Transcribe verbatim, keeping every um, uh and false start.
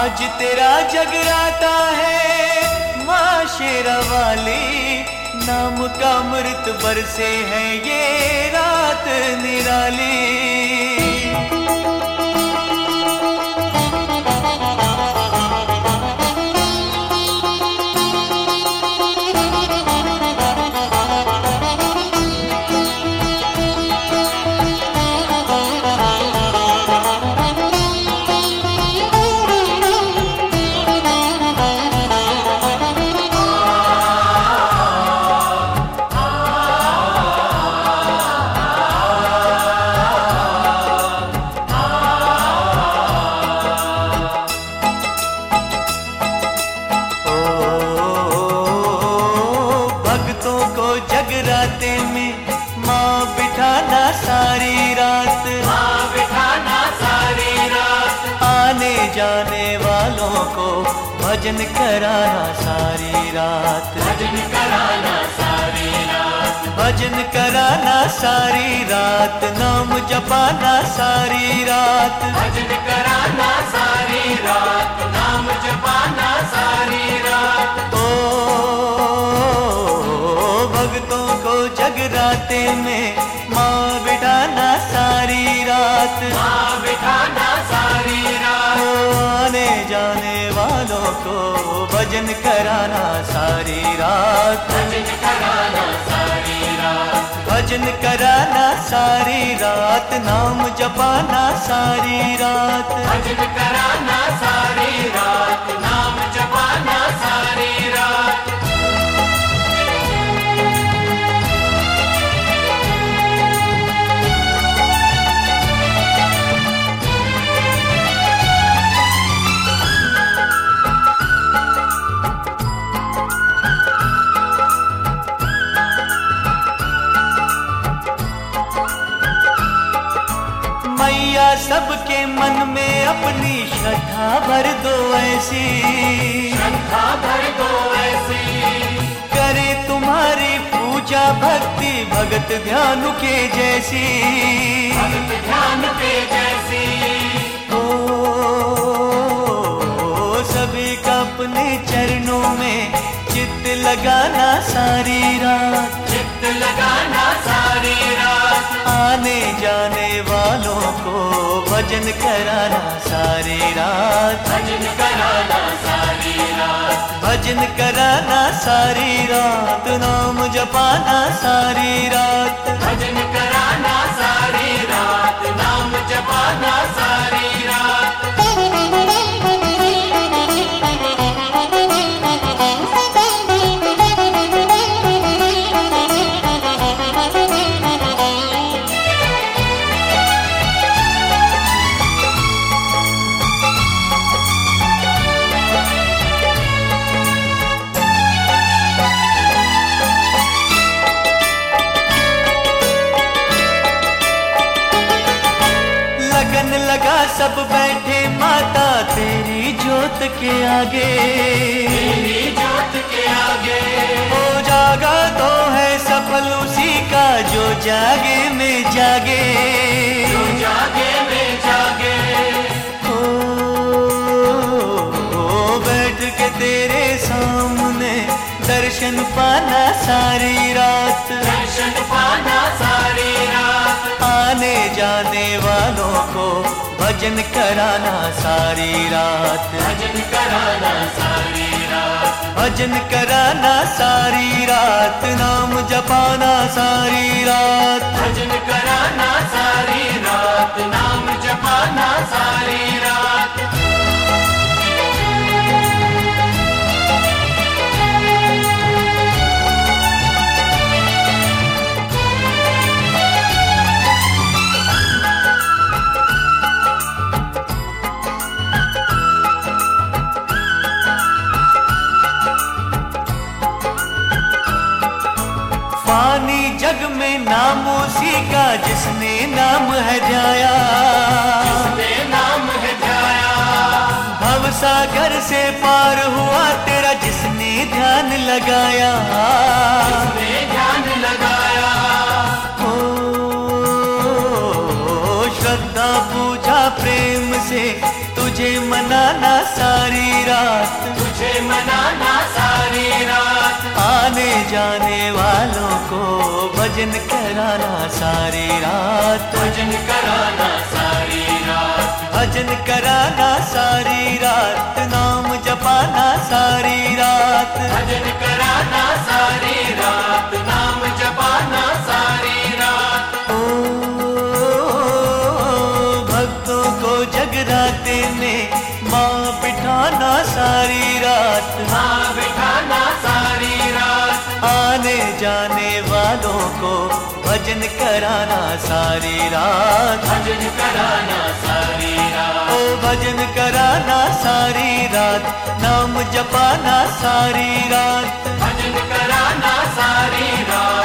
आज तेरा जगराता है माँ शेरा वाली, नाम का अमृत बरसे है ये रात निराली। जगराते में माँ बिठाना सारी रात, माँ बिठाना सारी रात। आने जाने वालों को भजन कराना सारी रात, भजन कराना सारी रात। भजन कराना सारी रात, नाम जपाना सारी रात, भजन कराना सारी रात, नाम जपाना सारी रात। ओ भक्तों को जगराते में माँ बिठाना सारी रात, माँ बिठाना सारी रात। आने जाने वालों को भजन कराना सारी रात, भजन कराना सारी रात। भजन कराना सारी रात, नाम जपाना सारी रात, भजन कराना सारी रात, नाम जपाना सारी रात। मैया सबके मन में अपनी श्रद्धा भर दो ऐसी, श्रद्धा भर दो ऐसी। करे तुम्हारी पूजा भक्ति भगत ध्यान के जैसी, भगत ध्यान के जैसी। ओ, ओ सभी का अपने चरणों में चित्त लगाना सारी रात, चित्त लगाना सारी रात। आने जाने वालों को भजन कराना सारी रात, भजन कराना सारी रात। भजन कराना सारी रात, नाम जपाना सारी रात, भजन कराना सारी रात, नाम जपाना सारी रात। लगन लगा सब बैठे माता तेरी जोत के आगे, तेरी जोत के आगे। ओ जागा तो है सफल उसी का जो जागे में जागे, जो जागे में जागे। ओ, ओ बैठ के तेरे सामने दर्शन पाना सारी रात, दर्शन पाना सारी रात। आने जाने वालों को भजन कराना सारी रात, भजन कराना सारी रात। भजन कराना सारी रात, नाम जपाना सारी रात, भजन कराना सारी रात, नाम जपाना सारी रात। फानी जग में नाम उसी का जिसने नाम है ध्याया, जिसने नाम है ध्याया। भव सागर से पार हुआ तेरा जिसने ध्यान लगाया, जिसने ध्यान लगाया। ओ, श्रद्धा पूजा प्रेम से तुझे मनाना सारी वालों को भजन कराना सारी रात, भजन कराना सारी रात, भजन कराना सारी रात, नाम जपाना सारी रात, भजन कराना सारी रात, नाम जपाना सारी रात। ओ भक्तों को जगराते में माँ बिठाना सारी रात, माँ बिठाना सारी रात, आने जाने वालों को भजन कराना सारी रात, भजन कराना सारी रात, ओ भजन कराना सारी रात, नाम जपाना सारी रात, भजन कराना सारी रात।